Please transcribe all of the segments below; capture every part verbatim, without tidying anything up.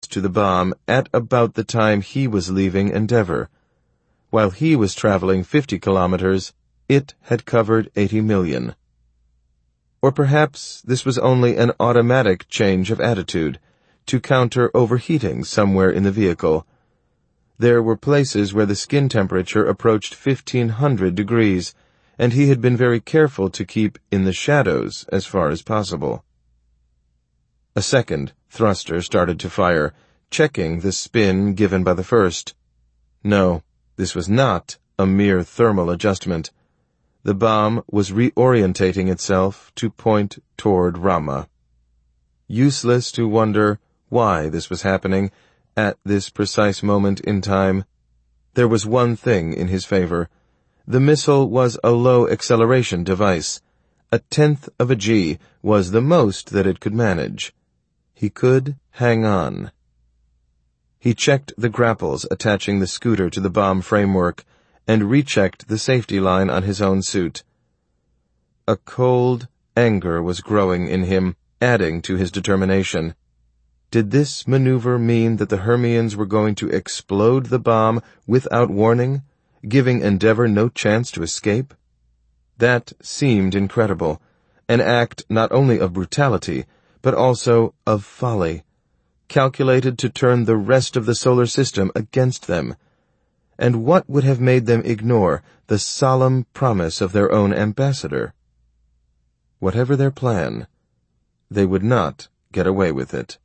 to the bomb at about the time he was leaving Endeavour. While he was traveling fifty kilometers, it had covered eighty million. Or perhaps this was only an automatic change of attitude, to counter overheating somewhere in the vehicle. There were places where the skin temperature approached fifteen hundred degrees, and he had been very careful to keep in the shadows as far as possible. A second thruster started to fire, checking the spin given by the first. No, this was not a mere thermal adjustment. The bomb was reorientating itself to point toward Ramah. Useless to wonder why this was happening at this precise moment in time. There was one thing in his favor. The missile was a low-acceleration device. A tenth of a G was the most that it could manage. He could hang on. He checked the grapples attaching the scooter to the bomb framework and rechecked the safety line on his own suit. A cold anger was growing in him, adding to his determination. Did this maneuver mean that the Hermians were going to explode the bomb without warning, giving Endeavour no chance to escape? That seemed incredible, an act not only of brutality, but also of folly, calculated to turn the rest of the solar system against them. And what would have made them ignore the solemn promise of their own ambassador? Whatever their plan, they would not get away with it.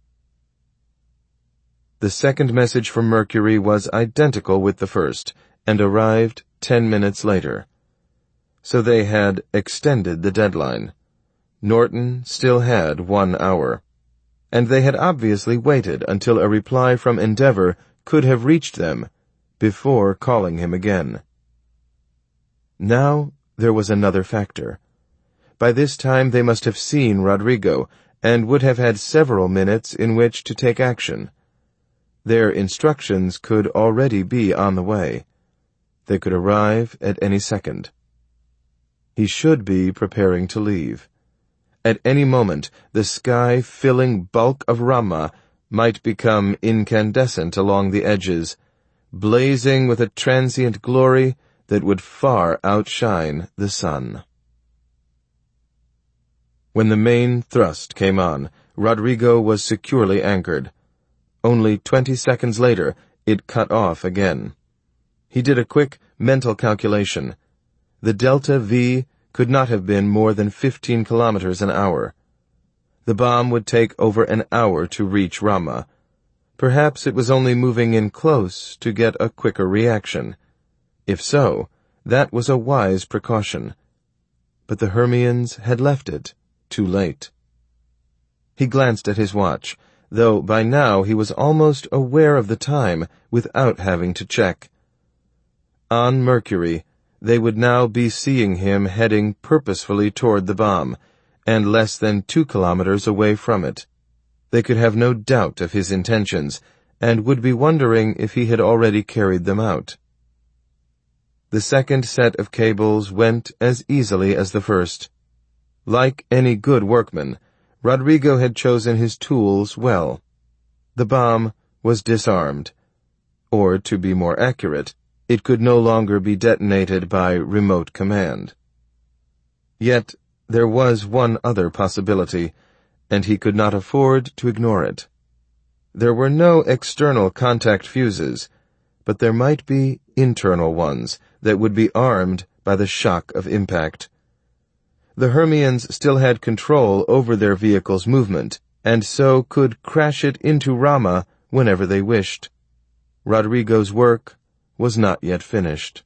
The second message from Mercury was identical with the first, and arrived ten minutes later. So they had extended the deadline. Norton still had one hour. And they had obviously waited until a reply from Endeavour could have reached them before calling him again. Now there was another factor. By this time they must have seen Rodrigo, and would have had several minutes in which to take action. Their instructions could already be on the way. They could arrive at any second. He should be preparing to leave. At any moment, the sky-filling bulk of Ramah might become incandescent along the edges, blazing with a transient glory that would far outshine the sun. When the main thrust came on, Rodrigo was securely anchored. Only twenty seconds later, it cut off again. He did a quick mental calculation. The delta V could not have been more than fifteen kilometers an hour. The bomb would take over an hour to reach Ramah. Perhaps it was only moving in close to get a quicker reaction. If so, that was a wise precaution. But the Hermians had left it too late. He glanced at his watch, though by now he was almost aware of the time without having to check. On Mercury, they would now be seeing him heading purposefully toward the bomb, and less than two kilometers away from it. They could have no doubt of his intentions, and would be wondering if he had already carried them out. The second set of cables went as easily as the first. Like any good workman, Rodrigo had chosen his tools well. The bomb was disarmed. Or, to be more accurate, it could no longer be detonated by remote command. Yet, there was one other possibility, and he could not afford to ignore it. There were no external contact fuses, but there might be internal ones that would be armed by the shock of impact. The Hermians still had control over their vehicle's movement, and so could crash it into Ramah whenever they wished. Rodrigo's work was not yet finished.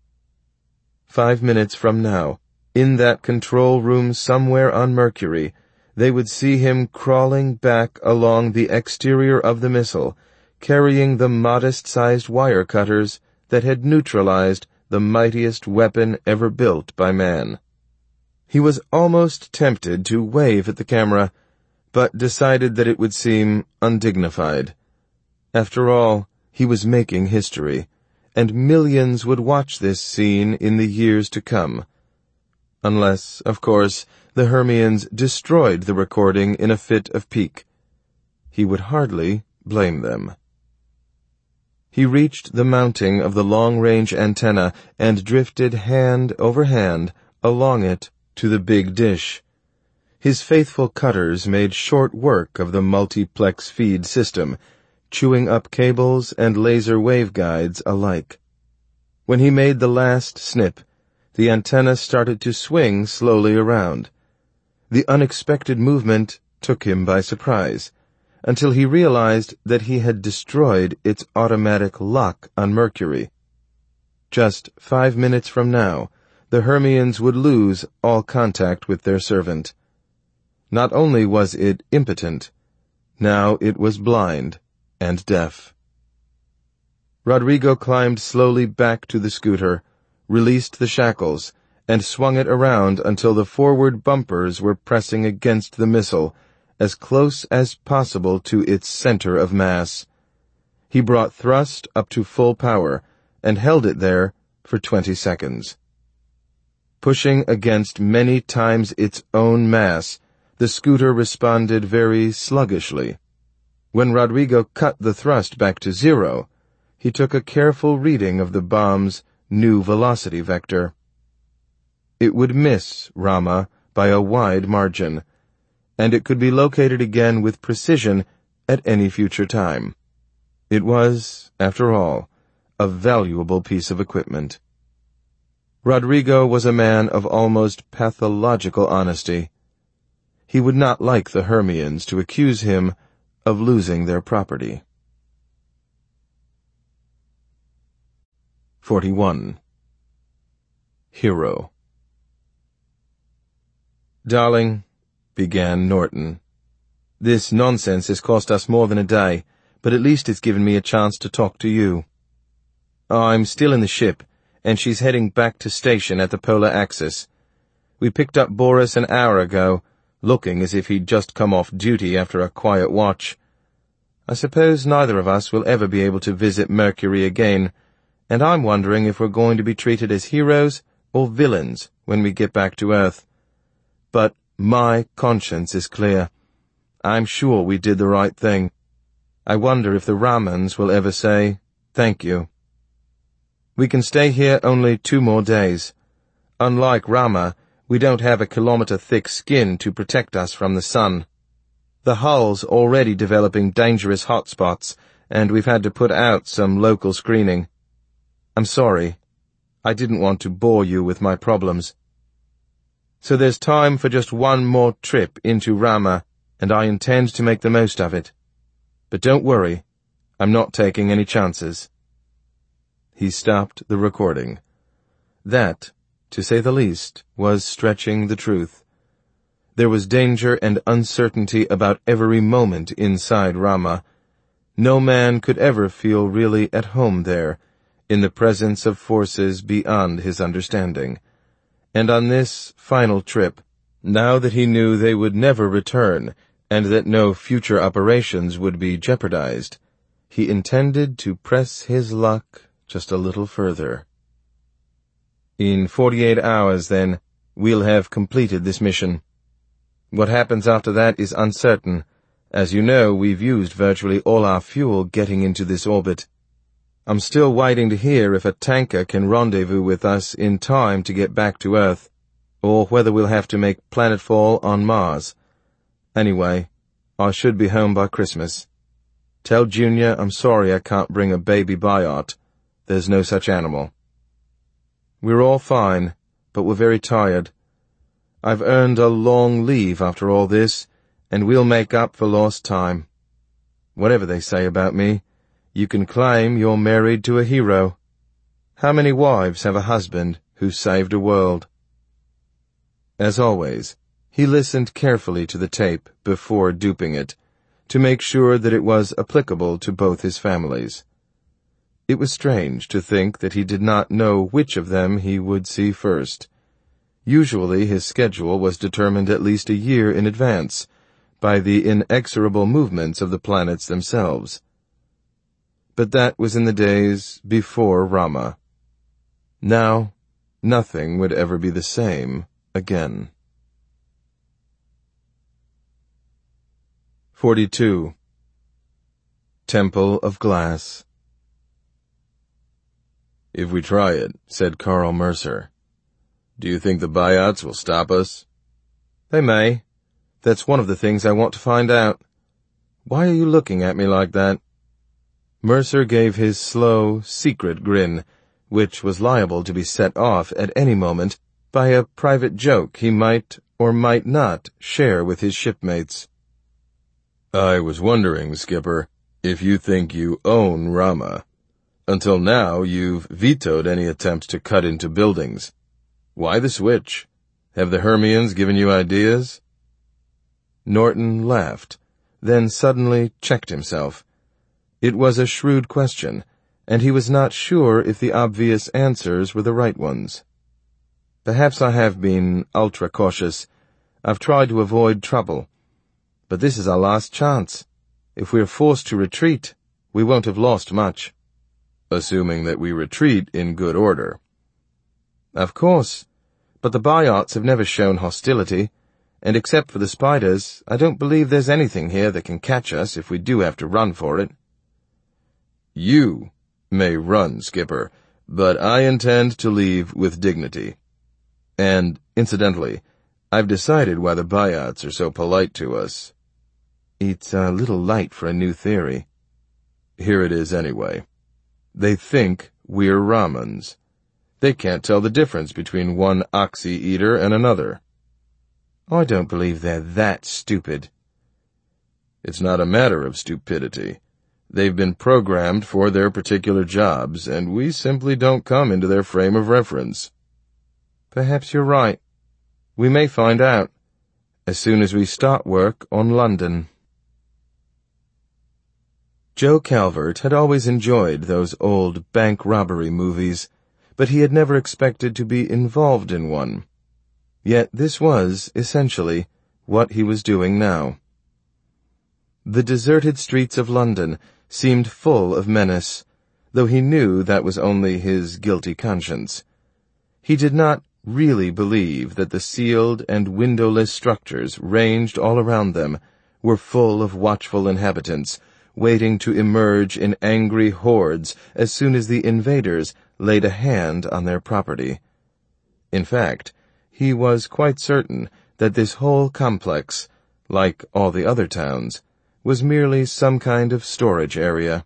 Five minutes from now, in that control room somewhere on Mercury, they would see him crawling back along the exterior of the missile, carrying the modest-sized wire cutters that had neutralized the mightiest weapon ever built by man. He was almost tempted to wave at the camera, but decided that it would seem undignified. After all, he was making history, and millions would watch this scene in the years to come. Unless, of course, the Hermians destroyed the recording in a fit of pique. He would hardly blame them. He reached the mounting of the long-range antenna and drifted hand over hand along it to the big dish. His faithful cutters made short work of the multiplex feed system, chewing up cables and laser waveguides alike. When he made the last snip, the antenna started to swing slowly around. The unexpected movement took him by surprise, until he realized that he had destroyed its automatic lock on Mercury. Just five minutes from now, the Hermians would lose all contact with their servant. Not only was it impotent, now it was blind and deaf. Rodrigo climbed slowly back to the scooter, released the shackles, and swung it around until the forward bumpers were pressing against the missile, as close as possible to its center of mass. He brought thrust up to full power and held it there for twenty seconds. Pushing against many times its own mass, the scooter responded very sluggishly. When Rodrigo cut the thrust back to zero, he took a careful reading of the bomb's new velocity vector. It would miss Rama by a wide margin, and it could be located again with precision at any future time. It was, after all, a valuable piece of equipment. Rodrigo was a man of almost pathological honesty. He would not like the Hermians to accuse him of losing their property. forty-one. Hero. "Darling," began Norton, "this nonsense has cost us more than a day, but at least it's given me a chance to talk to you. I'm still in the ship, and she's heading back to station at the polar axis. We picked up Boris an hour ago, looking as if he'd just come off duty after a quiet watch. I suppose neither of us will ever be able to visit Mercury again, and I'm wondering if we're going to be treated as heroes or villains when we get back to Earth. But my conscience is clear. I'm sure we did the right thing. I wonder if the Ramans will ever say, thank you. We can stay here only two more days. Unlike Rama, we don't have a kilometer-thick skin to protect us from the sun. The hull's already developing dangerous hotspots, and we've had to put out some local screening. I'm sorry. I didn't want to bore you with my problems. So there's time for just one more trip into Rama, and I intend to make the most of it. But don't worry, I'm not taking any chances." He stopped the recording. That, to say the least, was stretching the truth. There was danger and uncertainty about every moment inside Rama. No man could ever feel really at home there, in the presence of forces beyond his understanding. And on this final trip, now that he knew they would never return, and that no future operations would be jeopardized, he intended to press his luck just a little further. In forty-eight hours, then, we'll have completed this mission. What happens after that is uncertain. As you know, we've used virtually all our fuel getting into this orbit. I'm still waiting to hear if a tanker can rendezvous with us in time to get back to Earth, or whether we'll have to make planetfall on Mars. Anyway, I should be home by Christmas. Tell Junior I'm sorry I can't bring a baby biot. There's no such animal. We're all fine, but we're very tired. I've earned a long leave after all this, and we'll make up for lost time. Whatever they say about me, you can claim you're married to a hero. How many wives have a husband who saved a world? As always, he listened carefully to the tape before duping it, to make sure that it was applicable to both his families. It was strange to think that he did not know which of them he would see first. Usually his schedule was determined at least a year in advance, by the inexorable movements of the planets themselves. But that was in the days before Rama. Now, nothing would ever be the same again. forty-two. temple of glass. "If we try it," said Carl Mercer, "do you think the Buyouts will stop us?" They may. That's one of the things I want to find out. Why are you looking at me like that? Mercer gave his slow, secret grin, which was liable to be set off at any moment by a private joke he might or might not share with his shipmates. "I was wondering, Skipper, if you think you own Rama. Until now, you've vetoed any attempt to cut into buildings. Why the switch? Have the Hermians given you ideas?" Norton laughed, then suddenly checked himself. It was a shrewd question, and he was not sure if the obvious answers were the right ones. Perhaps I have been ultra-cautious. I've tried to avoid trouble. But this is our last chance. If we're forced to retreat, we won't have lost much. Assuming that we retreat in good order. Of course. But the Buyouts have never shown hostility, and except for the spiders, I don't believe there's anything here that can catch us if we do have to run for it. You may run, Skipper, but I intend to leave with dignity. And, incidentally, I've decided why the Buyouts are so polite to us. It's a little light for a new theory. Here it is anyway. They think we're Ramans. They can't tell the difference between one oxy-eater and another. I don't believe they're that stupid. It's not a matter of stupidity. They've been programmed for their particular jobs, and we simply don't come into their frame of reference. Perhaps you're right. We may find out, as soon as we start work on London. Joe Calvert had always enjoyed those old bank robbery movies, but he had never expected to be involved in one. Yet this was, essentially, what he was doing now. The deserted streets of London seemed full of menace, though he knew that was only his guilty conscience. He did not really believe that the sealed and windowless structures ranged all around them were full of watchful inhabitants, waiting to emerge in angry hordes as soon as the invaders laid a hand on their property. In fact, he was quite certain that this whole complex, like all the other towns, was merely some kind of storage area.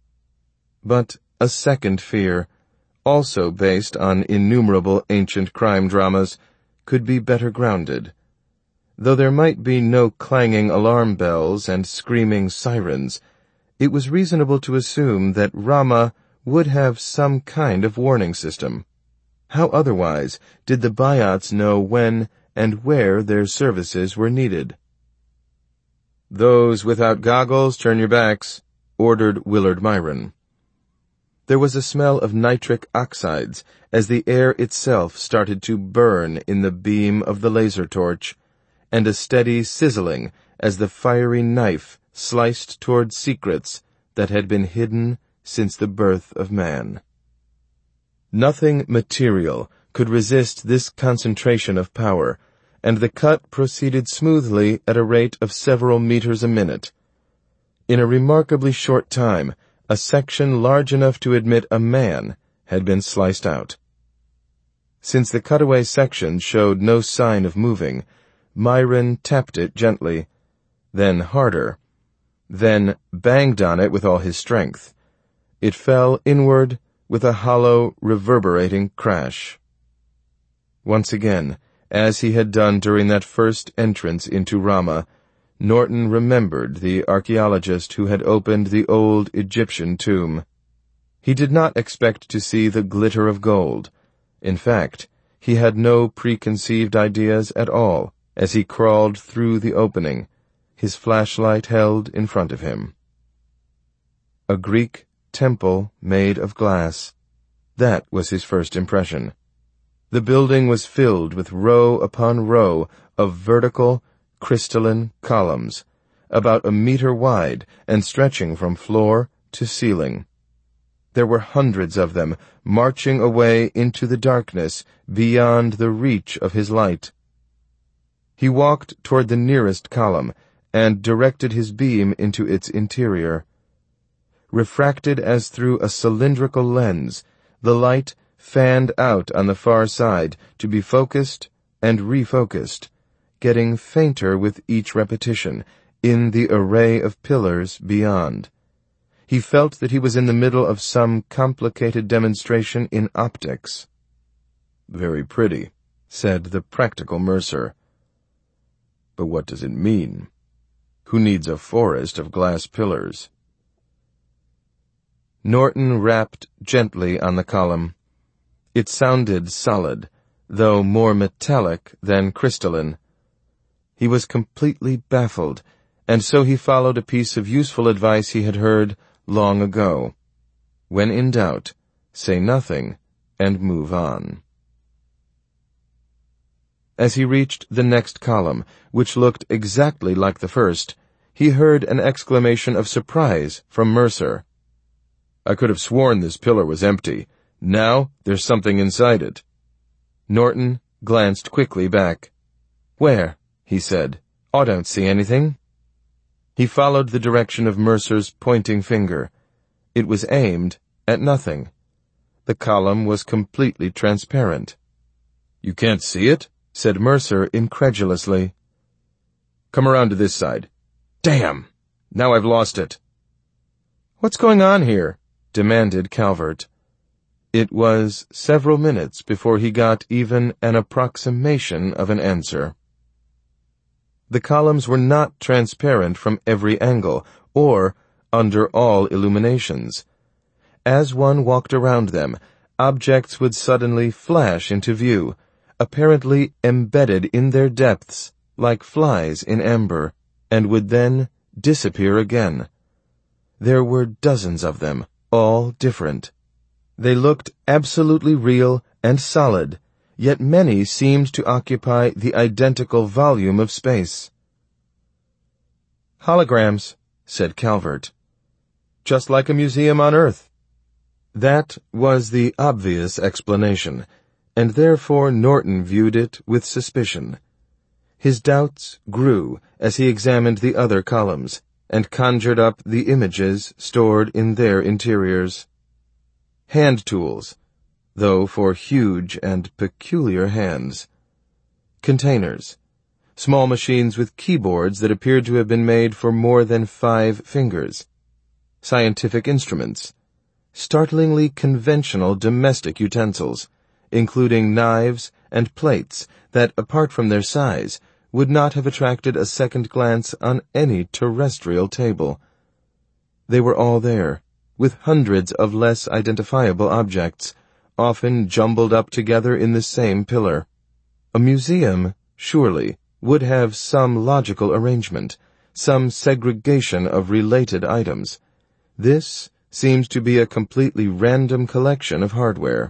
But a second fear, also based on innumerable ancient crime dramas, could be better grounded. Though there might be no clanging alarm bells and screaming sirens, it was reasonable to assume that Rama would have some kind of warning system. How otherwise did the Buyouts know when and where their services were needed? "Those without goggles, turn your backs," ordered Willard Myron. There was a smell of nitric oxides as the air itself started to burn in the beam of the laser torch, and a steady sizzling as the fiery knife sliced toward secrets that had been hidden since the birth of man. Nothing material could resist this concentration of power, and the cut proceeded smoothly at a rate of several meters a minute. In a remarkably short time, a section large enough to admit a man had been sliced out. Since the cutaway section showed no sign of moving, Myron tapped it gently, then harder, then banged on it with all his strength. It fell inward with a hollow, reverberating crash. Once again, as he had done during that first entrance into Rama, Norton remembered the archaeologist who had opened the old Egyptian tomb. He did not expect to see the glitter of gold. In fact, he had no preconceived ideas at all as he crawled through the opening, his flashlight held in front of him. A Greek temple made of glass. That was his first impression. The building was filled with row upon row of vertical, crystalline columns, about a meter wide and stretching from floor to ceiling. There were hundreds of them, marching away into the darkness beyond the reach of his light. He walked toward the nearest column and directed his beam into its interior. Refracted as through a cylindrical lens, the light fanned out on the far side to be focused and refocused, getting fainter with each repetition in the array of pillars beyond. He felt that he was in the middle of some complicated demonstration in optics. "Very pretty," said the practical Mercer. "But what does it mean? Who needs a forest of glass pillars?" Norton rapped gently on the column. It sounded solid, though more metallic than crystalline. He was completely baffled, and so he followed a piece of useful advice he had heard long ago. When in doubt, say nothing and move on. As he reached the next column, which looked exactly like the first, he heard an exclamation of surprise from Mercer. "I could have sworn this pillar was empty. Now there's something inside it." Norton glanced quickly back. "Where?" he said. "I don't see anything." He followed the direction of Mercer's pointing finger. It was aimed at nothing. The column was completely transparent. "You can't see it?" said Mercer incredulously. "Come around to this side." "Damn! Now I've lost it." "What's going on here?" demanded Calvert. It was several minutes before he got even an approximation of an answer. The columns were not transparent from every angle, or under all illuminations. As one walked around them, objects would suddenly flash into view, apparently embedded in their depths, like flies in amber, and would then disappear again. There were dozens of them, all different. They looked absolutely real and solid, yet many seemed to occupy the identical volume of space. "Holograms," said Calvert. "Just like a museum on Earth." That was the obvious explanation, and therefore Norton viewed it with suspicion. His doubts grew as he examined the other columns, and conjured up the images stored in their interiors. Hand tools, though for huge and peculiar hands. Containers, small machines with keyboards that appeared to have been made for more than five fingers. Scientific instruments, startlingly conventional domestic utensils, including knives and plates that, apart from their size, would not have attracted a second glance on any terrestrial table. They were all there, with hundreds of less identifiable objects, often jumbled up together in the same pillar. A museum, surely, would have some logical arrangement, some segregation of related items. This seemed to be a completely random collection of hardware.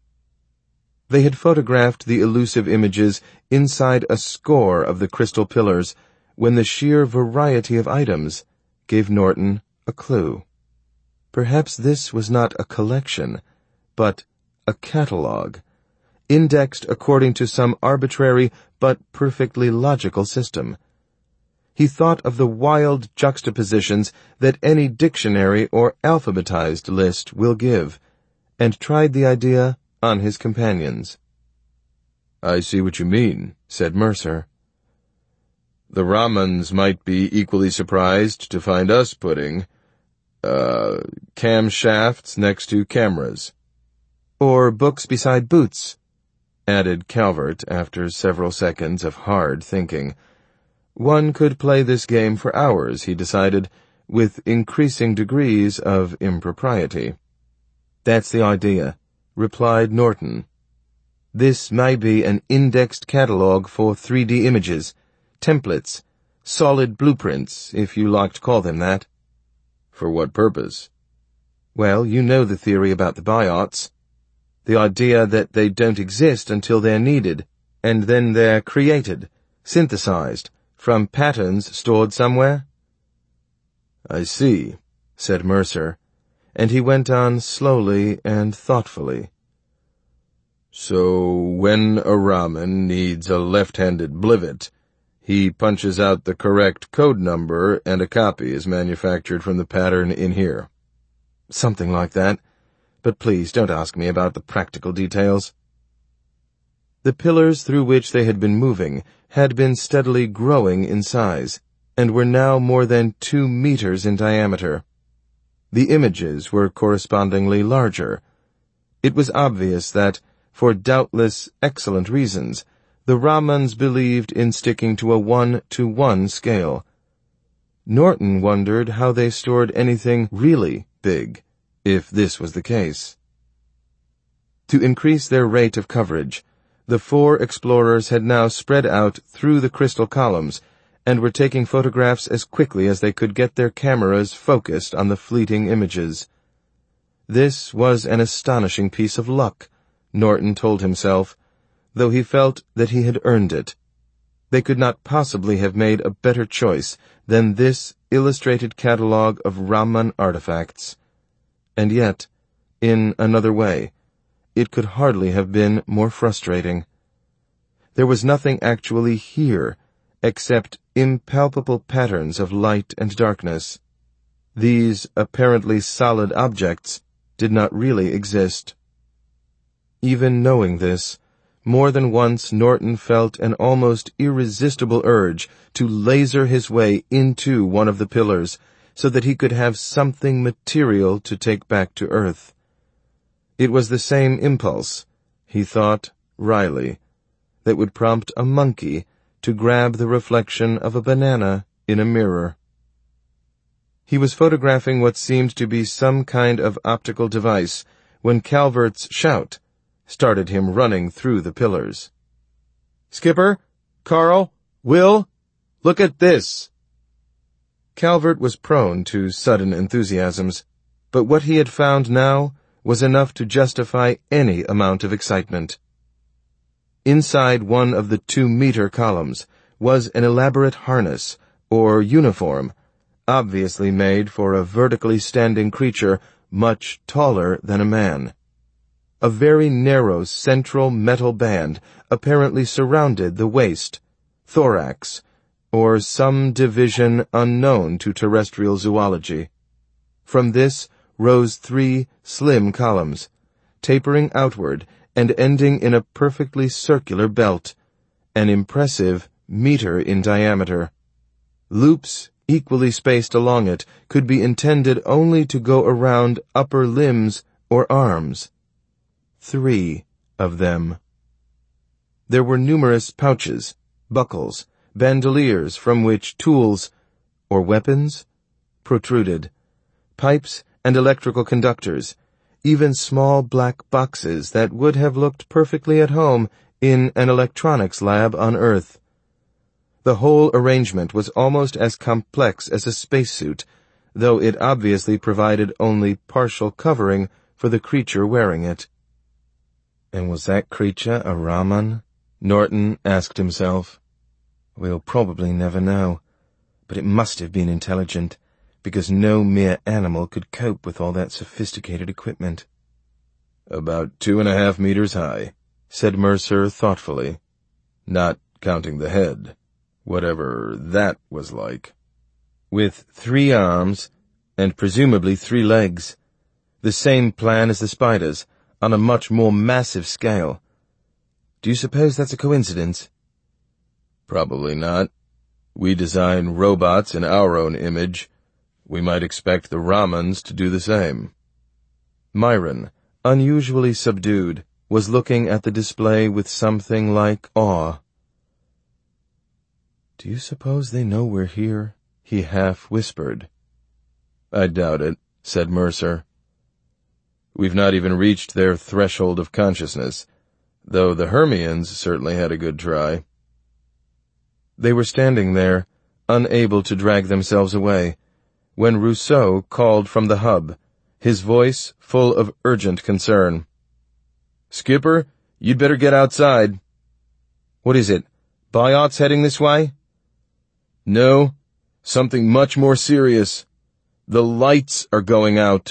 They had photographed the elusive images inside a score of the crystal pillars when the sheer variety of items gave Norton a clue. Perhaps this was not a collection, but a catalogue, indexed according to some arbitrary but perfectly logical system. He thought of the wild juxtapositions that any dictionary or alphabetized list will give, and tried the idea on his companions. "I see what you mean," said Mercer. "The Ramans might be equally surprised to find us putting, uh, camshafts next to cameras." "Or books beside boots," added Calvert after several seconds of hard thinking. One could play this game for hours, he decided, with increasing degrees of impropriety. "That's the idea," replied Norton. "This may be an indexed catalog for three D images, templates, solid blueprints, if you like to call them that." "For what purpose?" "Well, you know the theory about the biots. The idea that they don't exist until they're needed, and then they're created, synthesized, from patterns stored somewhere." "I see," said Mercer, and he went on slowly and thoughtfully. "So when a Raman needs a left-handed blivet, he punches out the correct code number and a copy is manufactured from the pattern in here." something like that. But please don't ask me about the practical details. The pillars through which they had been moving had been steadily growing in size, and were now more than two meters in diameter. The images were correspondingly larger. It was obvious that, for doubtless excellent reasons, the Ramans believed in sticking to a one-to-one scale. Norton wondered how they stored anything really big, if this was the case. To increase their rate of coverage, the four explorers had now spread out through the crystal columns and were taking photographs as quickly as they could get their cameras focused on the fleeting images. This was an astonishing piece of luck, Norton told himself, though he felt that he had earned it. They could not possibly have made a better choice than this illustrated catalogue of Raman artifacts. And yet, in another way, it could hardly have been more frustrating. There was nothing actually here, except impalpable patterns of light and darkness. These apparently solid objects did not really exist. Even knowing this, more than once Norton felt an almost irresistible urge to laser his way into one of the pillars so that he could have something material to take back to Earth. It was the same impulse, he thought wryly, that would prompt a monkey to grab the reflection of a banana in a mirror. He was photographing what seemed to be some kind of optical device when Calvert's shout started him running through the pillars. "Skipper, Carl, Will, look at this!" Calvert was prone to sudden enthusiasms, but what he had found now was enough to justify any amount of excitement. Inside one of the two-meter columns was an elaborate harness, or uniform, obviously made for a vertically standing creature much taller than a man. A very narrow central metal band apparently surrounded the waist, thorax, or some division unknown to terrestrial zoology. From this rose three slim columns, tapering outward and ending in a perfectly circular belt, an impressive meter in diameter. Loops equally spaced along it could be intended only to go around upper limbs or arms. Three of them. There were numerous pouches, buckles, bandoliers from which tools, or weapons, protruded, pipes and electrical conductors, even small black boxes that would have looked perfectly at home in an electronics lab on Earth. The whole arrangement was almost as complex as a spacesuit, though it obviously provided only partial covering for the creature wearing it. And was that creature a Raman? Norton asked himself. We'll probably never know, but it must have been intelligent, because no mere animal could cope with all that sophisticated equipment. About two and a half meters high, said Mercer thoughtfully, not counting the head, whatever that was like. With three arms, and presumably three legs. The same plan as the spiders, on a much more massive scale. Do you suppose that's a coincidence? Probably not. We design robots in our own image. We might expect the Ramans to do the same. Myron, unusually subdued, was looking at the display with something like awe. Do you suppose they know we're here? He half whispered. I doubt it, said Mercer. We've not even reached their threshold of consciousness, though the Hermians certainly had a good try. They were standing there, unable to drag themselves away, when Rousseau called from the hub, his voice full of urgent concern. Skipper, you'd better get outside. What is it? Biot's heading this way? No, something much more serious. The lights are going out.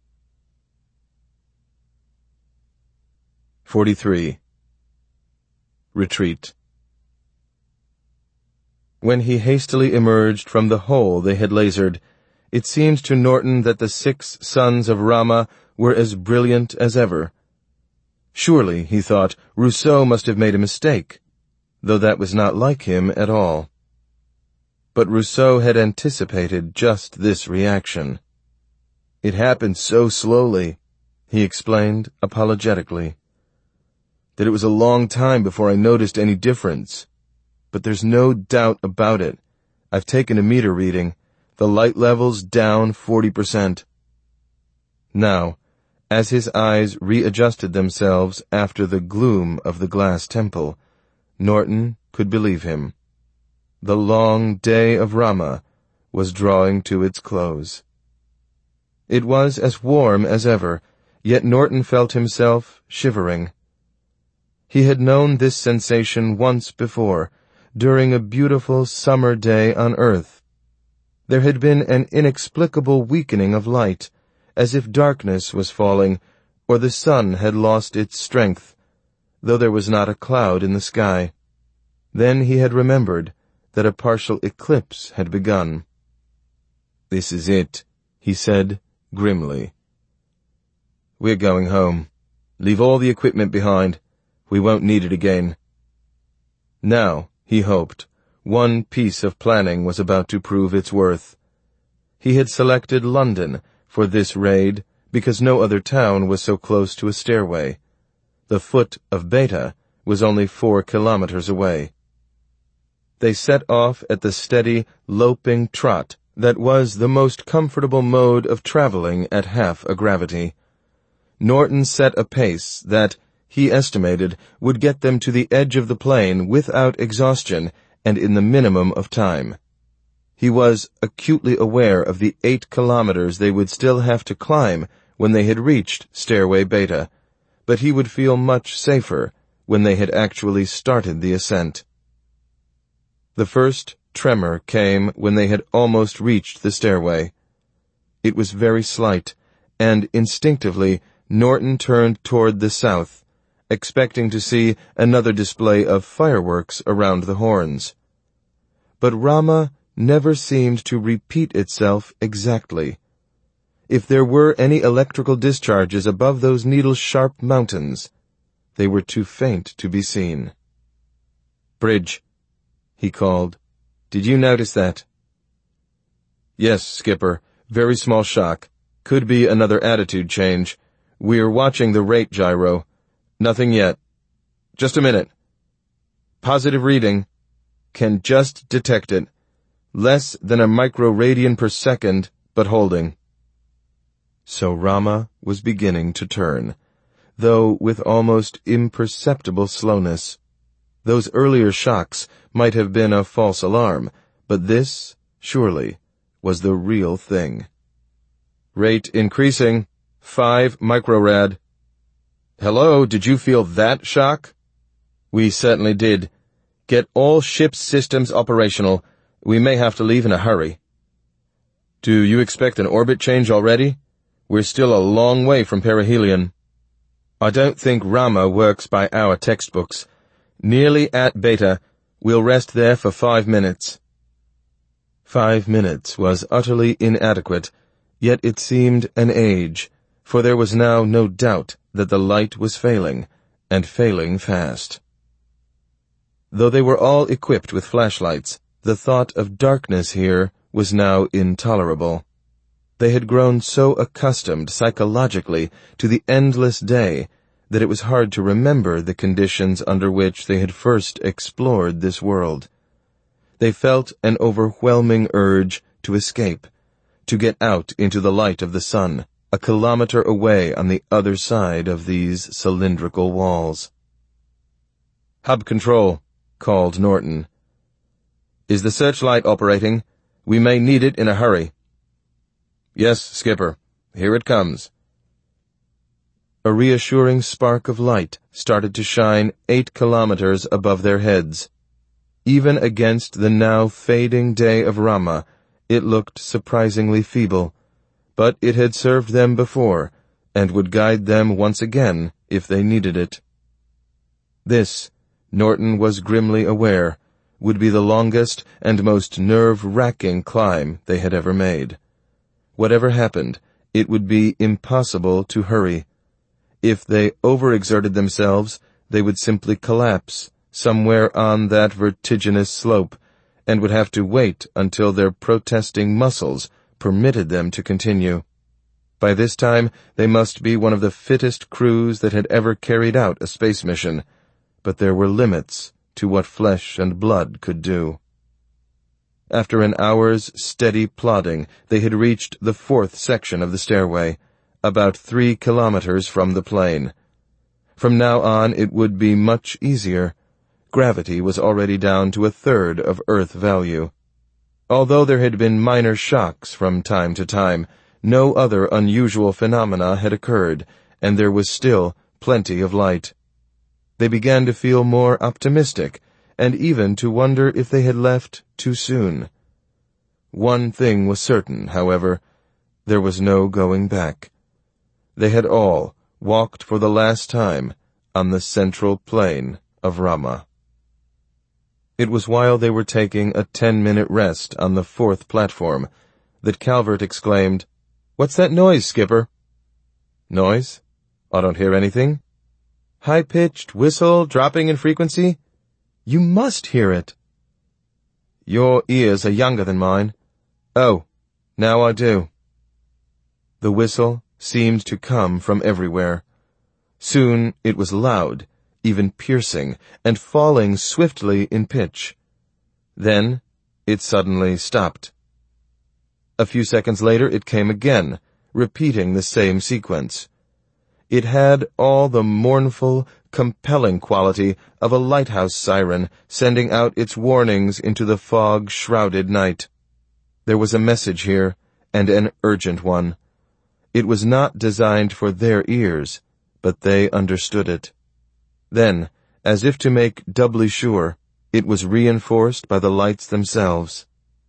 Forty-three. Retreat. When he hastily emerged from the hole they had lasered, It seemed to Norton that the six sons of Rama were as brilliant as ever. Surely, he thought, Rousseau must have made a mistake, though that was not like him at all. But Rousseau had anticipated just this reaction. It happened so slowly, he explained apologetically, that it was a long time before I noticed any difference. But there's no doubt about it. I've taken a meter reading. The light level's down forty percent. Now, as his eyes readjusted themselves after the gloom of the glass temple, Norton could believe him. The long day of Rama was drawing to its close. It was as warm as ever, yet Norton felt himself shivering. He had known this sensation once before, during a beautiful summer day on Earth. There had been an inexplicable weakening of light, as if darkness was falling, or the sun had lost its strength, though there was not a cloud in the sky. Then he had remembered that a partial eclipse had begun. "This is it," he said grimly. "We're going home. Leave all the equipment behind. We won't need it again." Now, he hoped, one piece of planning was about to prove its worth. He had selected London for this raid because no other town was so close to a stairway. The foot of Beta was only four kilometers away. They set off at the steady, loping trot that was the most comfortable mode of traveling at half a gravity. Norton set a pace that, he estimated, would get them to the edge of the plain without exhaustion and in the minimum of time. He was acutely aware of the eight kilometers they would still have to climb when they had reached Stairway Beta, but he would feel much safer when they had actually started the ascent. The first tremor came when they had almost reached the stairway. It was very slight, and instinctively Norton turned toward the south, expecting to see another display of fireworks around the horns. But Rama never seemed to repeat itself exactly. If there were any electrical discharges above those needle-sharp mountains, they were too faint to be seen. "Bridge," he called. "Did you notice that?" "Yes, Skipper. Very small shock. Could be another attitude change. We're watching the rate gyro. Nothing yet. Just a minute. Positive reading. Can just detect it. Less than a microradian per second, but holding." So Rama was beginning to turn, though with almost imperceptible slowness. Those earlier shocks might have been a false alarm, but this, surely, was the real thing. "Rate increasing. Five microrad." "Hello, did you feel that shock?" "We certainly did. Get all ship's systems operational. We may have to leave in a hurry." "Do you expect an orbit change already? We're still a long way from perihelion." "I don't think Rama works by our textbooks. Nearly at Beta. We'll rest there for five minutes." Five minutes was utterly inadequate, yet it seemed an age, for there was now no doubt that the light was failing, and failing fast. Though they were all equipped with flashlights, the thought of darkness here was now intolerable. They had grown so accustomed psychologically to the endless day that it was hard to remember the conditions under which they had first explored this world. They felt an overwhelming urge to escape, to get out into the light of the sun, a kilometer away on the other side of these cylindrical walls. "Hub control," called Norton. "Is the searchlight operating? We may need it in a hurry." "Yes, Skipper. Here it comes." A reassuring spark of light started to shine eight kilometers above their heads. Even against the now fading day of Rama, it looked surprisingly feeble, but it had served them before, and would guide them once again if they needed it. This, Norton was grimly aware, would be the longest and most nerve-wracking climb they had ever made. Whatever happened, it would be impossible to hurry. If they overexerted themselves, they would simply collapse somewhere on that vertiginous slope, and would have to wait until their protesting muscles permitted them to continue. By this time, they must be one of the fittest crews that had ever carried out a space mission, but there were limits to what flesh and blood could do. After an hour's steady plodding, they had reached the fourth section of the stairway, about three kilometers from the plane. From now on, it would be much easier. Gravity was already down to a third of Earth value. Although there had been minor shocks from time to time, no other unusual phenomena had occurred, and there was still plenty of light. They began to feel more optimistic, and even to wonder if they had left too soon. One thing was certain, however: there was no going back. They had all walked for the last time on the central plain of Rama. It was while they were taking a ten-minute rest on the fourth platform that Calvert exclaimed, "What's that noise, Skipper?" "Noise? I don't hear anything." "High-pitched whistle dropping in frequency? You must hear it." "Your ears are younger than mine." "Oh, now I do." The whistle seemed to come from everywhere. Soon it was loud, even piercing, and falling swiftly in pitch. Then it suddenly stopped. A few seconds later it came again, repeating the same sequence. It had all the mournful, compelling quality of a lighthouse siren sending out its warnings into the fog-shrouded night. There was a message here, and an urgent one. It was not designed for their ears, but they understood it. Then, as if to make doubly sure, it was reinforced by the lights themselves.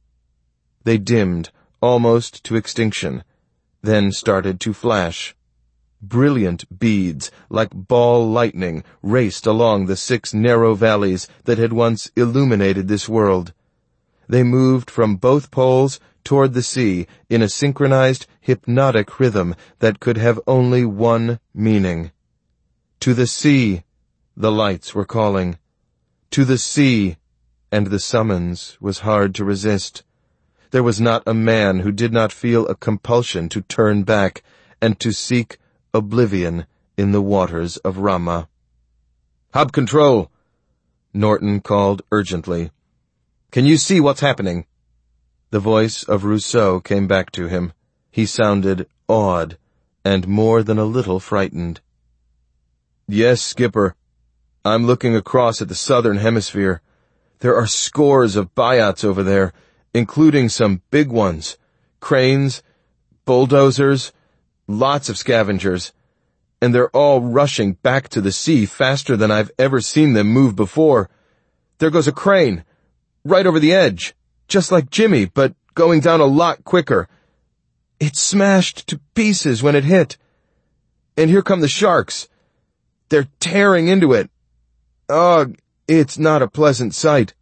They dimmed, almost to extinction, then started to flash. Brilliant beads, like ball lightning, raced along the six narrow valleys that had once illuminated this world. They moved from both poles toward the sea in a synchronized, hypnotic rhythm that could have only one meaning. To the sea, the lights were calling. To the sea, and the summons was hard to resist. There was not a man who did not feel a compulsion to turn back and to seek oblivion in the waters of Rama. "Hub control!" Norton called urgently. "Can you see what's happening?" The voice of Rousseau came back to him. He sounded awed, and more than a little frightened. "Yes, Skipper. I'm looking across at the southern hemisphere. There are scores of Buyats over there, including some big ones. Cranes, bulldozers, lots of scavengers. And they're all rushing back to the sea faster than I've ever seen them move before. There goes a crane, right over the edge, just like Jimmy, but going down a lot quicker. It smashed to pieces when it hit. And here come the sharks. They're tearing into it. Ugh, it's not a pleasant sight.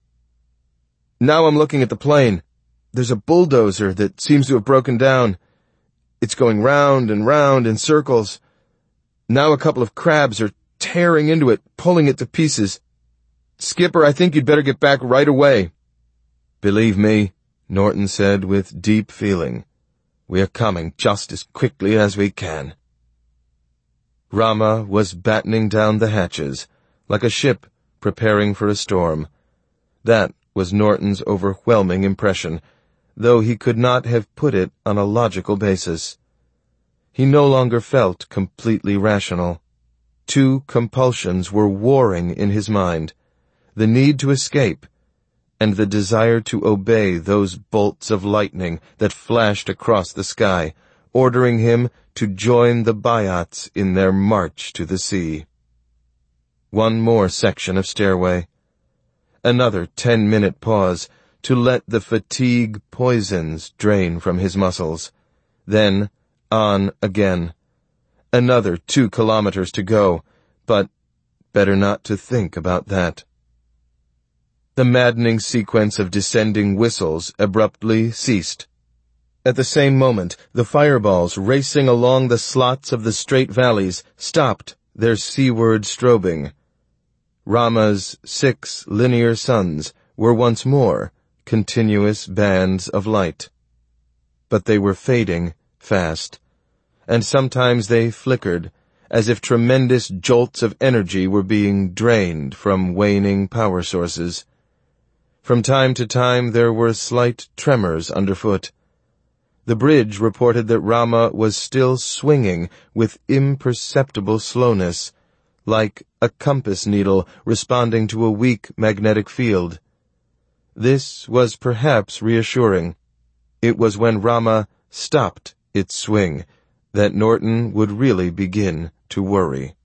Now I'm looking at the plane. There's a bulldozer that seems to have broken down. It's going round and round in circles. Now a couple of crabs are tearing into it, pulling it to pieces. Skipper, I think you'd better get back right away." "Believe me," Norton said with deep feeling, "we are coming just as quickly as we can." Rama was battening down the hatches, like a ship preparing for a storm. That was Norton's overwhelming impression, though he could not have put it on a logical basis. He no longer felt completely rational. Two compulsions were warring in his mind: the need to escape, and the desire to obey those bolts of lightning that flashed across the sky, ordering him to join the Buyats in their march to the sea. One more section of stairway. Another ten-minute pause to let the fatigue poisons drain from his muscles. Then on again. Another two kilometers to go, but better not to think about that. The maddening sequence of descending whistles abruptly ceased. At the same moment, the fireballs racing along the slots of the straight valleys stopped their seaward strobing. Rama's six linear suns were once more continuous bands of light. But they were fading fast, and sometimes they flickered, as if tremendous jolts of energy were being drained from waning power sources. From time to time there were slight tremors underfoot. The bridge reported that Rama was still swinging with imperceptible slowness, like a compass needle responding to a weak magnetic field. This was perhaps reassuring. It was when Rama stopped its swing that Norton would really begin to worry.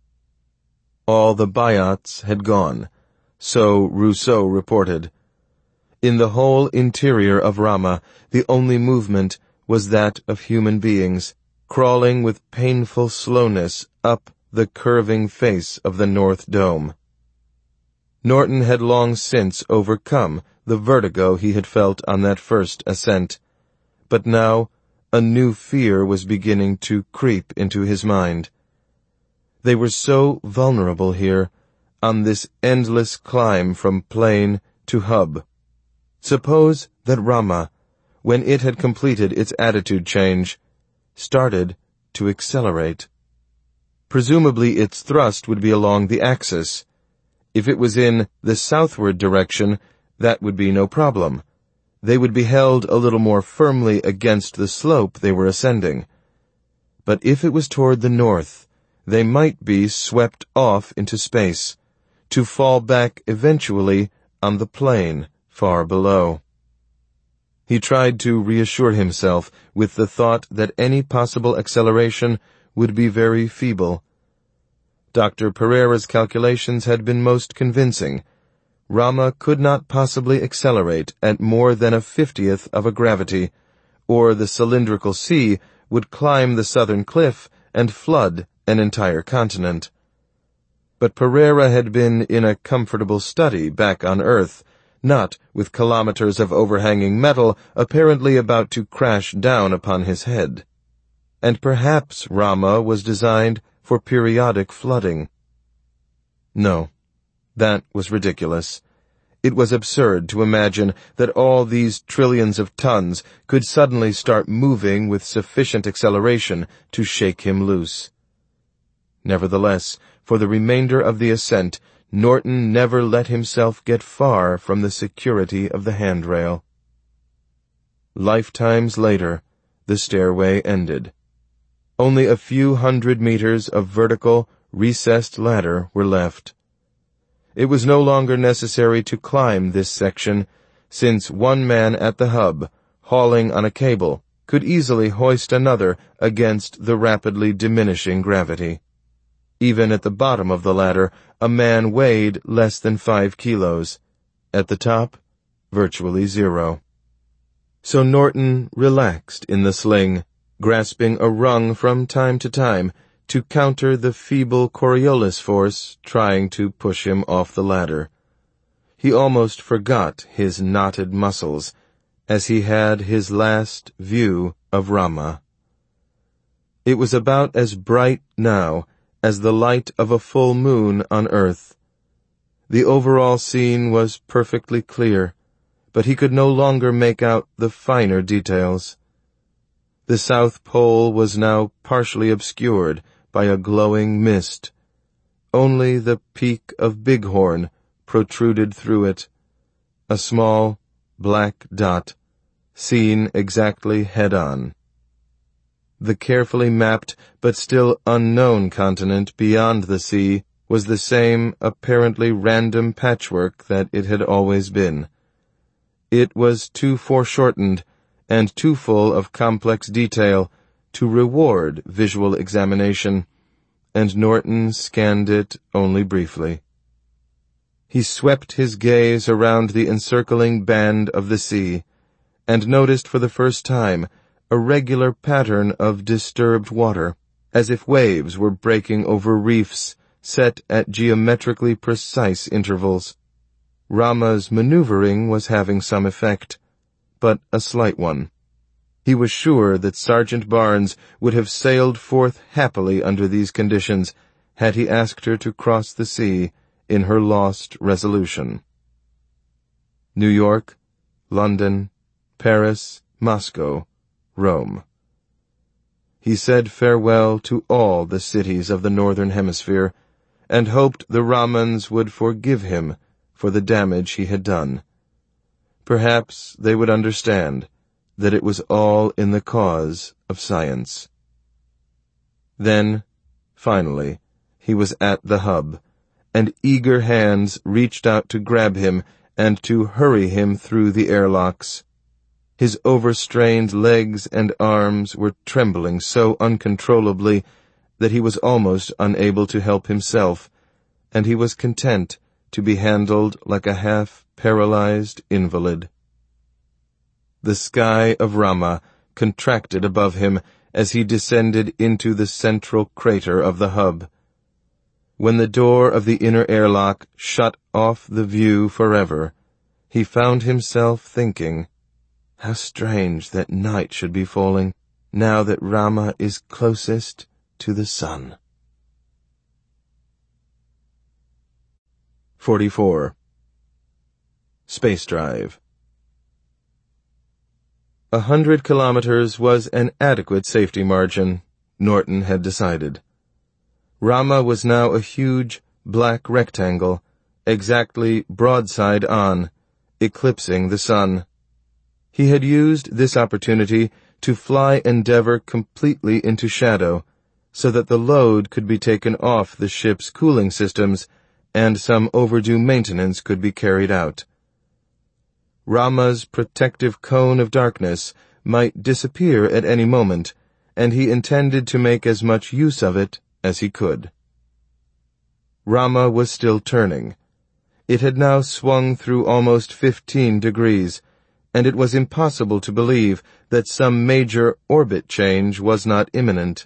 All the Buyats had gone, so Rousseau reported. In the whole interior of Rama, the only movement was that of human beings, crawling with painful slowness up the curving face of the North Dome. Norton had long since overcome the vertigo he had felt on that first ascent, but now a new fear was beginning to creep into his mind. They were so vulnerable here, on this endless climb from plane to hub. Suppose that Rama, when it had completed its attitude change, started to accelerate. Presumably its thrust would be along the axis. If it was in the southward direction, that would be no problem. They would be held a little more firmly against the slope they were ascending. But if it was toward the north, they might be swept off into space, to fall back eventually on the plain far below. He tried to reassure himself with the thought that any possible acceleration would be very feeble. Doctor Pereira's calculations had been most convincing. Rama could not possibly accelerate at more than a fiftieth of a gravity, or the cylindrical sea would climb the southern cliff and flood an entire continent. But Pereira had been in a comfortable study back on Earth, not with kilometers of overhanging metal apparently about to crash down upon his head. And perhaps Rama was designed for periodic flooding. No, that was ridiculous. It was absurd to imagine that all these trillions of tons could suddenly start moving with sufficient acceleration to shake him loose. Nevertheless, for the remainder of the ascent, Norton never let himself get far from the security of the handrail. Lifetimes later, the stairway ended. Only a few hundred meters of vertical, recessed ladder were left. It was no longer necessary to climb this section, since one man at the hub, hauling on a cable, could easily hoist another against the rapidly diminishing gravity. Even at the bottom of the ladder, a man weighed less than five kilos. At the top, virtually zero. So Norton relaxed in the sling, grasping a rung from time to time to counter the feeble Coriolis force trying to push him off the ladder. He almost forgot his knotted muscles as he had his last view of Rama. It was about as bright now as the light of a full moon on Earth. The overall scene was perfectly clear, but he could no longer make out the finer details. The South Pole was now partially obscured by a glowing mist. Only the peak of Bighorn protruded through it, a small black dot, seen exactly head-on. The carefully mapped but still unknown continent beyond the sea was the same apparently random patchwork that it had always been. It was too foreshortened and too full of complex detail to reward visual examination, and Norton scanned it only briefly. He swept his gaze around the encircling band of the sea, and noticed for the first time a regular pattern of disturbed water, as if waves were breaking over reefs set at geometrically precise intervals. Rama's maneuvering was having some effect, but a slight one. He was sure that Sergeant Barnes would have sailed forth happily under these conditions had he asked her to cross the sea in her lost resolution. New York, London, Paris, Moscow, Rome. He said farewell to all the cities of the Northern Hemisphere, and hoped the Ramans would forgive him for the damage he had done. Perhaps they would understand that it was all in the cause of science. Then, finally, he was at the hub, and eager hands reached out to grab him and to hurry him through the airlocks. His overstrained legs and arms were trembling so uncontrollably that he was almost unable to help himself, and he was content to be handled like a half-paralyzed invalid. The sky of Rama contracted above him as he descended into the central crater of the hub. When the door of the inner airlock shut off the view forever, he found himself thinking, how strange that night should be falling, now that Rama is closest to the sun. forty-four. Space Drive. A hundred kilometers was an adequate safety margin, Norton had decided. Rama was now a huge, black rectangle, exactly broadside on, eclipsing the sun. He had used this opportunity to fly Endeavour completely into shadow, so that the load could be taken off the ship's cooling systems and some overdue maintenance could be carried out. Rama's protective cone of darkness might disappear at any moment, and he intended to make as much use of it as he could. Rama was still turning. It had now swung through almost fifteen degrees, and it was impossible to believe that some major orbit change was not imminent.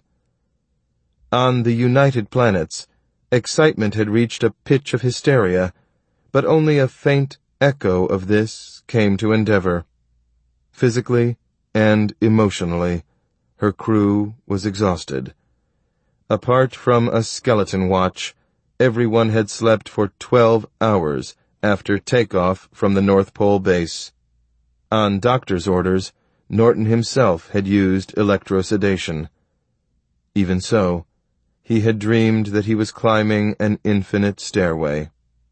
On the United Planets, excitement had reached a pitch of hysteria, but only a faint echo of this came to Endeavour. Physically and emotionally, her crew was exhausted. Apart from a skeleton watch, everyone had slept for twelve hours after takeoff from the North Pole base. On doctor's orders, Norton himself had used electrosedation. Even so, he had dreamed that he was climbing an infinite stairway.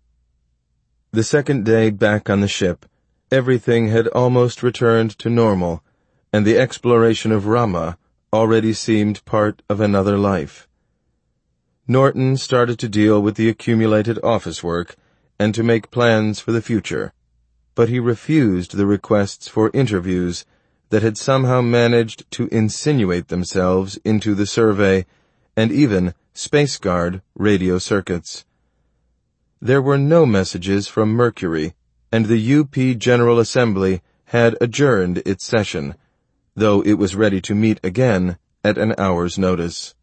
The second day back on the ship, everything had almost returned to normal, and the exploration of Rama already seemed part of another life. Norton started to deal with the accumulated office work and to make plans for the future, but he refused the requests for interviews that had somehow managed to insinuate themselves into the survey and even Space Guard radio circuits. There were no messages from Mercury, and the U P General Assembly had adjourned its session, though it was ready to meet again at an hour's notice.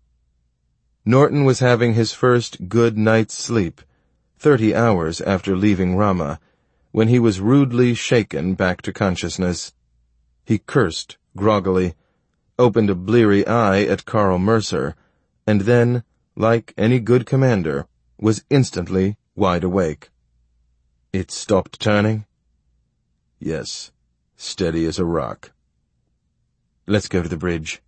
Norton was having his first good night's sleep, thirty hours after leaving Rama, when he was rudely shaken back to consciousness. He cursed groggily, opened a bleary eye at Carl Mercer, and then, like any good commander, was instantly wide awake. It stopped turning? Yes, steady as a rock. Let's go to the bridge.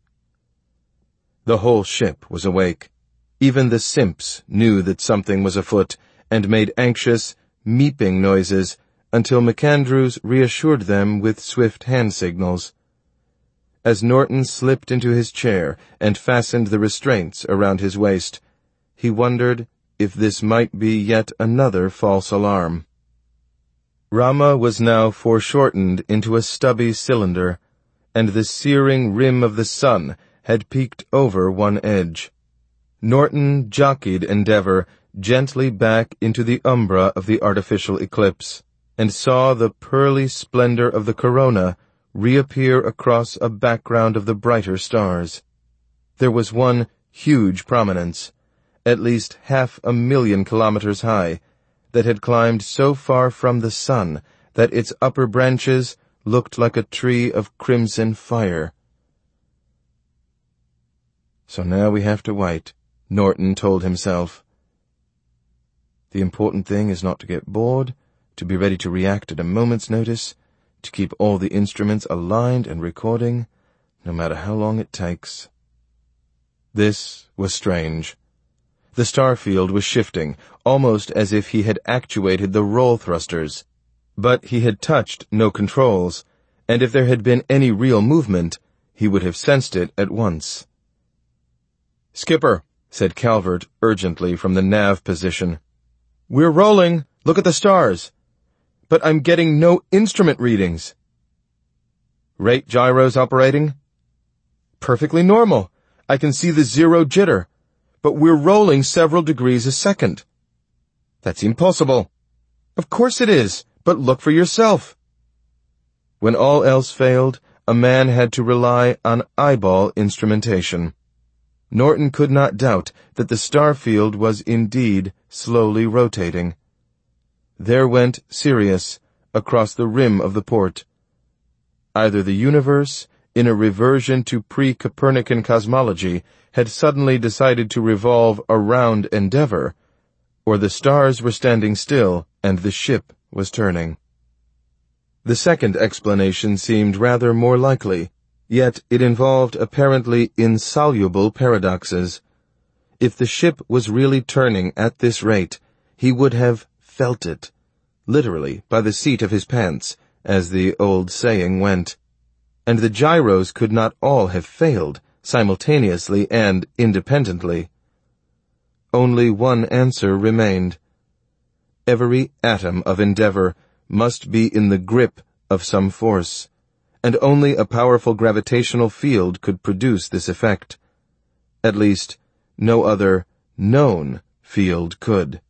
The whole ship was awake. Even the simps knew that something was afoot and made anxious, meeping noises until McAndrews reassured them with swift hand signals. As Norton slipped into his chair and fastened the restraints around his waist, he wondered if this might be yet another false alarm. Rama was now foreshortened into a stubby cylinder, and the searing rim of the sun had peeked over one edge. Norton jockeyed Endeavour gently back into the umbra of the artificial eclipse, and saw the pearly splendor of the corona reappear across a background of the brighter stars. There was one huge prominence, at least half a million kilometers high, that had climbed so far from the sun that its upper branches, looked like a tree of crimson fire. So now we have to wait, Norton told himself. The important thing is not to get bored, to be ready to react at a moment's notice, to keep all the instruments aligned and recording, no matter how long it takes. This was strange. The star field was shifting, almost as if he had actuated the roll thrusters. But he had touched no controls, and if there had been any real movement, he would have sensed it at once. "Skipper," said Calvert urgently from the nav position. "We're rolling. Look at the stars. But I'm getting no instrument readings." "Rate gyros operating?" "Perfectly normal. I can see the zero jitter. But we're rolling several degrees a second." "That's impossible." "Of course it is, but look for yourself." When all else failed, a man had to rely on eyeball instrumentation. Norton could not doubt that the star field was indeed slowly rotating. There went Sirius across the rim of the port. Either the universe, in a reversion to pre-Copernican cosmology, had suddenly decided to revolve around Endeavour, or the stars were standing still and the ship was turning. The second explanation seemed rather more likely, yet it involved apparently insoluble paradoxes. If the ship was really turning at this rate, he would have felt it, literally by the seat of his pants, as the old saying went. And the gyros could not all have failed, simultaneously and independently. Only one answer remained. Every atom of Endeavour must be in the grip of some force, and only a powerful gravitational field could produce this effect. At least, no other known field could.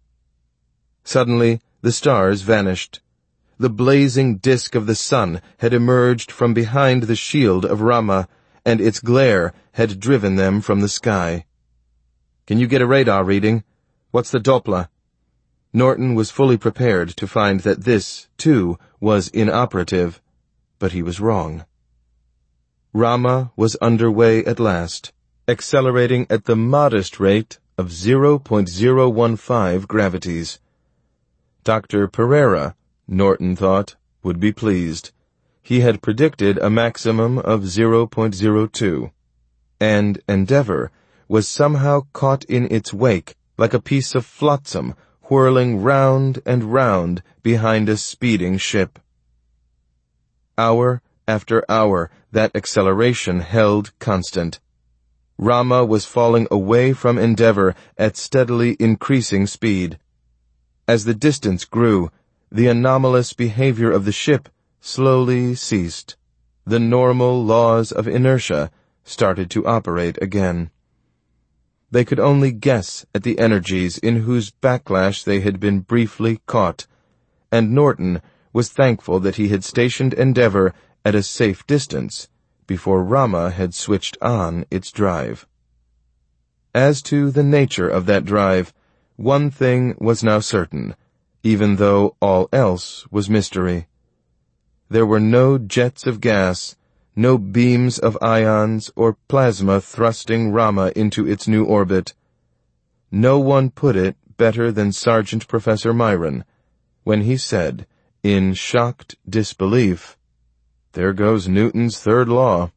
Suddenly, the stars vanished. The blazing disk of the sun had emerged from behind the shield of Rama, and its glare had driven them from the sky. "Can you get a radar reading? What's the Doppler?" Norton was fully prepared to find that this, too, was inoperative, but he was wrong. Rama was underway at last, accelerating at the modest rate of zero point zero one five gravities. Doctor Pereira, Norton thought, would be pleased. He had predicted a maximum of zero point zero two, and Endeavour was somehow caught in its wake like a piece of flotsam whirling round and round behind a speeding ship. Hour after hour, that acceleration held constant. Rama was falling away from Endeavour at steadily increasing speed. As the distance grew, the anomalous behavior of the ship slowly ceased. The normal laws of inertia started to operate again. They could only guess at the energies in whose backlash they had been briefly caught, and Norton was thankful that he had stationed Endeavour at a safe distance before Rama had switched on its drive. As to the nature of that drive, one thing was now certain, even though all else was mystery. There were no jets of gas, no beams of ions or plasma thrusting Rama into its new orbit. No one put it better than Sergeant Professor Myron when he said, in shocked disbelief, "There goes Newton's third law."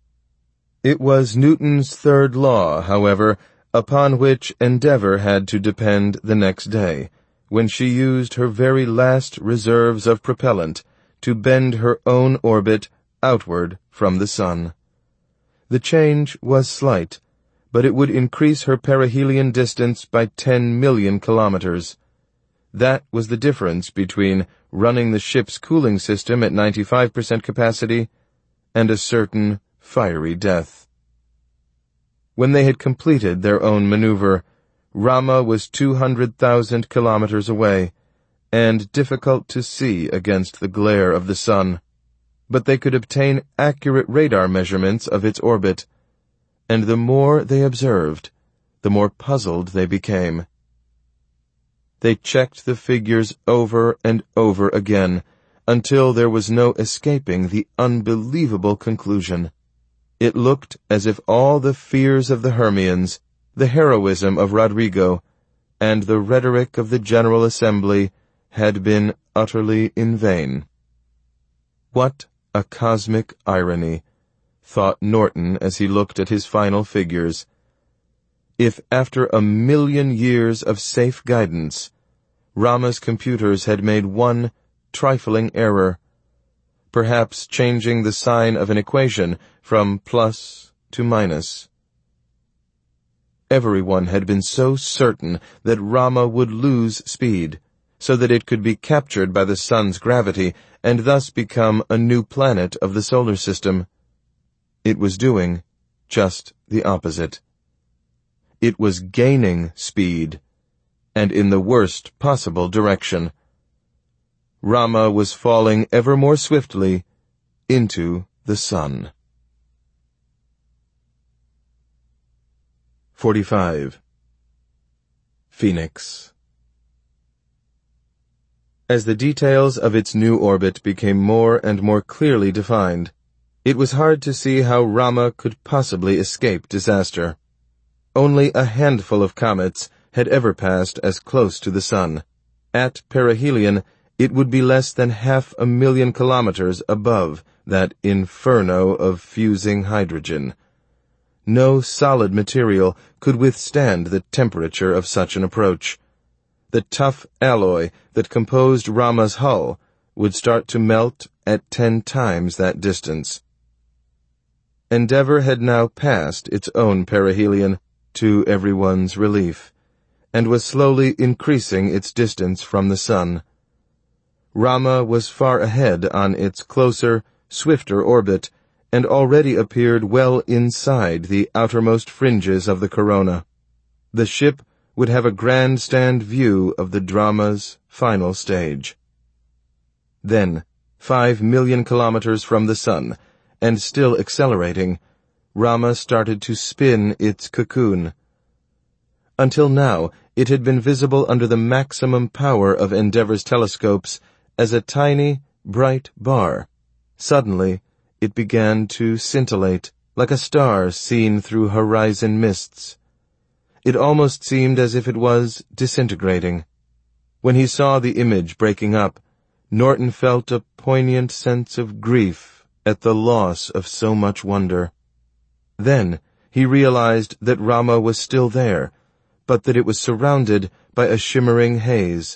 It was Newton's third law, however, upon which Endeavour had to depend the next day, when she used her very last reserves of propellant to bend her own orbit outward from the sun. The change was slight, but it would increase her perihelion distance by ten million kilometers. That was the difference between running the ship's cooling system at ninety-five percent capacity and a certain fiery death. When they had completed their own maneuver, Rama was two hundred thousand kilometers away, and difficult to see against the glare of the sun. But they could obtain accurate radar measurements of its orbit, and the more they observed, the more puzzled they became. They checked the figures over and over again, until there was no escaping the unbelievable conclusion. It looked as if all the fears of the Hermians, the heroism of Rodrigo, and the rhetoric of the General Assembly had been utterly in vain. What a cosmic irony, thought Norton as he looked at his final figures. If after a million years of safe guidance, Rama's computers had made one trifling error, perhaps changing the sign of an equation from plus to minus. Everyone had been so certain that Rama would lose speed, so that it could be captured by the sun's gravity and thus become a new planet of the solar system. It was doing just the opposite. It was gaining speed, and in the worst possible direction. Rama was falling ever more swiftly into the sun. forty-five. Phoenix. As the details of its new orbit became more and more clearly defined, it was hard to see how Rama could possibly escape disaster. Only a handful of comets had ever passed as close to the sun. At perihelion, it would be less than half a million kilometers above that inferno of fusing hydrogen. No solid material could withstand the temperature of such an approach. The tough alloy that composed Rama's hull would start to melt at ten times that distance. Endeavour had now passed its own perihelion, to everyone's relief, and was slowly increasing its distance from the sun. Rama was far ahead on its closer, swifter orbit, and already appeared well inside the outermost fringes of the corona. The ship would have a grandstand view of the drama's final stage. Then, five million kilometers from the sun, and still accelerating, Rama started to spin its cocoon. Until now, it had been visible under the maximum power of Endeavour's telescopes as a tiny, bright bar. Suddenly, it began to scintillate, like a star seen through horizon mists. It almost seemed as if it was disintegrating. When he saw the image breaking up, Norton felt a poignant sense of grief at the loss of so much wonder. Then he realized that Rama was still there, but that it was surrounded by a shimmering haze.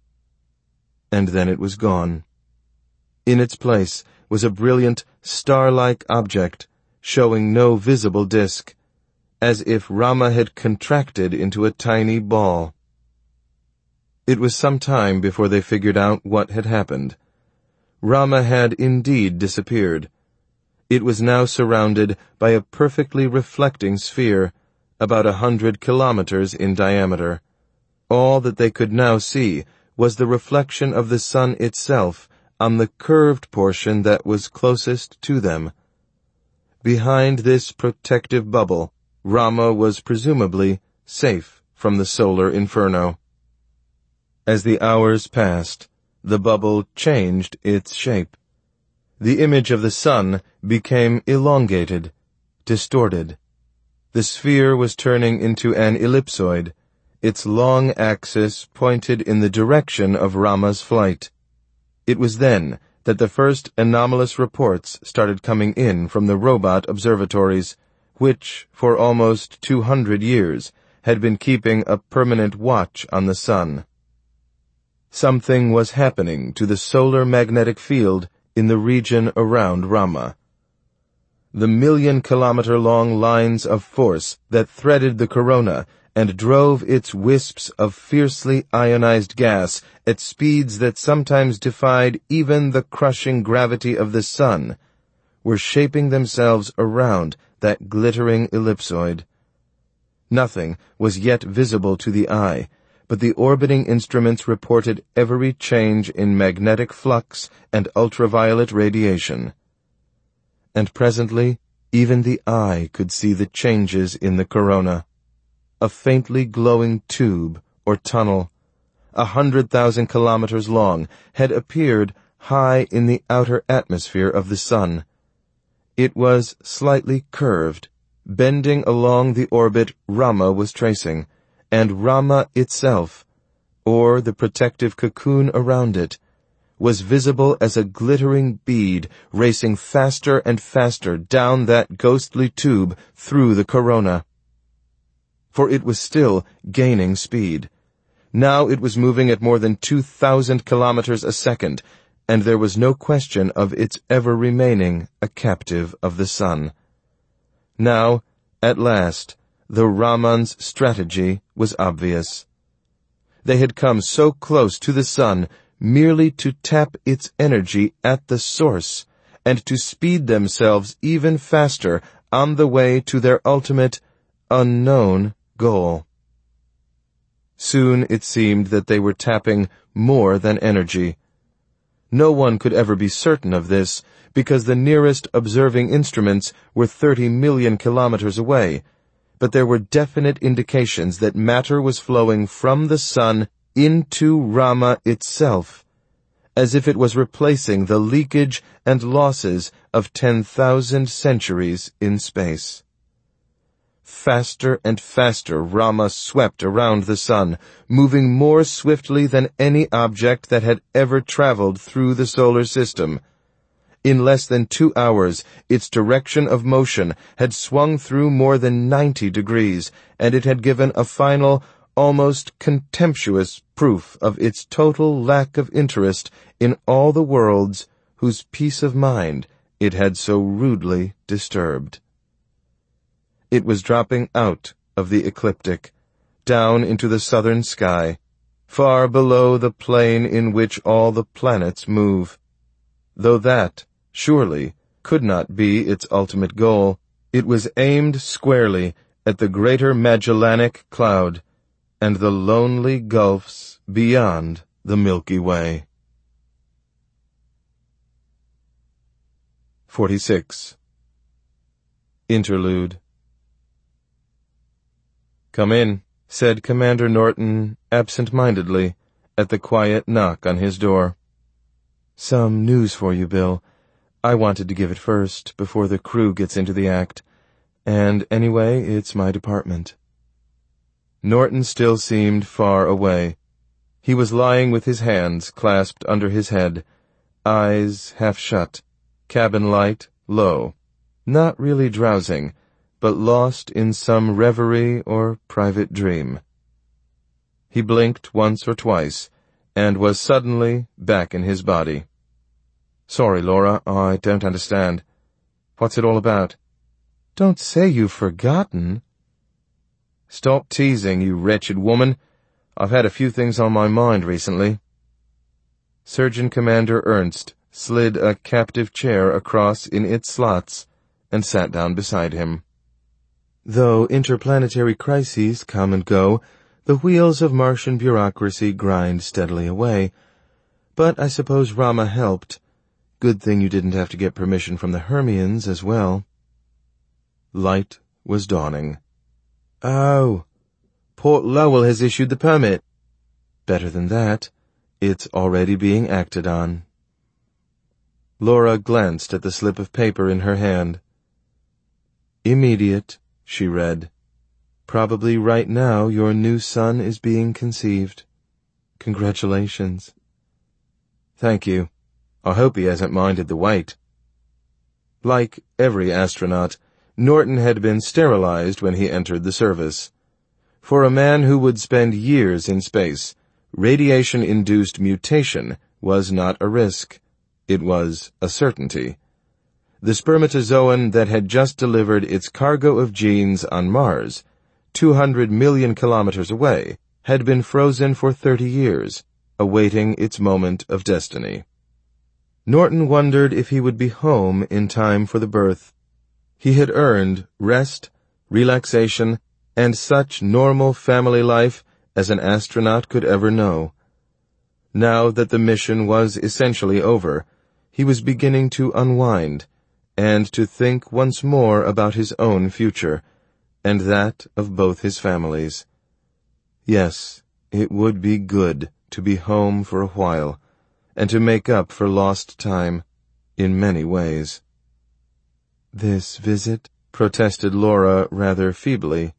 And then it was gone. In its place was a brilliant, star-like object, showing no visible disk, as if Rama had contracted into a tiny ball. It was some time before they figured out what had happened. Rama had indeed disappeared. It was now surrounded by a perfectly reflecting sphere, about a hundred kilometers in diameter. All that they could now see was the reflection of the sun itself on the curved portion that was closest to them. Behind this protective bubble, Rama was presumably safe from the solar inferno. As the hours passed, the bubble changed its shape. The image of the sun became elongated, distorted. The sphere was turning into an ellipsoid, its long axis pointed in the direction of Rama's flight. It was then that the first anomalous reports started coming in from the robot observatories, which, for almost two hundred years, had been keeping a permanent watch on the sun. Something was happening to the solar magnetic field in the region around Rama. The million-kilometer-long lines of force that threaded the corona and drove its wisps of fiercely ionized gas at speeds that sometimes defied even the crushing gravity of the sun were shaping themselves around that glittering ellipsoid. Nothing was yet visible to the eye, but the orbiting instruments reported every change in magnetic flux and ultraviolet radiation. And presently, even the eye could see the changes in the corona. A faintly glowing tube, or tunnel, a hundred thousand kilometers long, had appeared high in the outer atmosphere of the sun. It was slightly curved, bending along the orbit Rama was tracing, and Rama itself, or the protective cocoon around it, was visible as a glittering bead racing faster and faster down that ghostly tube through the corona. For it was still gaining speed. Now it was moving at more than two thousand kilometers a second, and there was no question of its ever remaining a captive of the sun. Now, at last, the Raman's strategy was obvious. They had come so close to the sun merely to tap its energy at the source, and to speed themselves even faster on the way to their ultimate, unknown goal. Soon it seemed that they were tapping more than energy. No one could ever be certain of this, because the nearest observing instruments were thirty million kilometers away, but there were definite indications that matter was flowing from the sun into Rama itself, as if it was replacing the leakage and losses of ten thousand centuries in space. Faster and faster Rama swept around the sun, moving more swiftly than any object that had ever traveled through the solar system. In less than two hours, its direction of motion had swung through more than ninety degrees, and it had given a final, almost contemptuous proof of its total lack of interest in all the worlds whose peace of mind it had so rudely disturbed. It was dropping out of the ecliptic, down into the southern sky, far below the plane in which all the planets move. Though that, surely, could not be its ultimate goal, it was aimed squarely at the greater Magellanic Cloud and the lonely gulfs beyond the Milky Way. forty-six. Interlude. "Come in," said Commander Norton absent-mindedly at the quiet knock on his door. "Some news for you, Bill. I wanted to give it first, before the crew gets into the act. And anyway, it's my department." Norton still seemed far away. He was lying with his hands clasped under his head, eyes half shut, cabin light low, not really drowsing, but lost in some reverie or private dream. He blinked once or twice, and was suddenly back in his body. "Sorry, Laura, I don't understand. What's it all about?" "Don't say you've forgotten." "Stop teasing, you wretched woman. I've had a few things on my mind recently." Surgeon Commander Ernst slid a captive chair across in its slots and sat down beside him. "Though interplanetary crises come and go, the wheels of Martian bureaucracy grind steadily away. But I suppose Rama helped. Good thing you didn't have to get permission from the Hermians as well." Light was dawning. "Oh, Port Lowell has issued the permit." "Better than that. It's already being acted on." Laura glanced at the slip of paper in her hand. "Immediate," she read. "Probably right now your new son is being conceived. Congratulations." "Thank you. I hope he hasn't minded the wait." Like every astronaut, Norton had been sterilized when he entered the service. For a man who would spend years in space, radiation-induced mutation was not a risk. It was a certainty. The spermatozoan that had just delivered its cargo of genes on Mars, two hundred million kilometers away, had been frozen for thirty years, awaiting its moment of destiny. Norton wondered if he would be home in time for the birth. He had earned rest, relaxation, and such normal family life as an astronaut could ever know. Now that the mission was essentially over, he was beginning to unwind, and to think once more about his own future, and that of both his families. Yes, it would be good to be home for a while, and to make up for lost time in many ways. "This visit?" protested Laura rather feebly.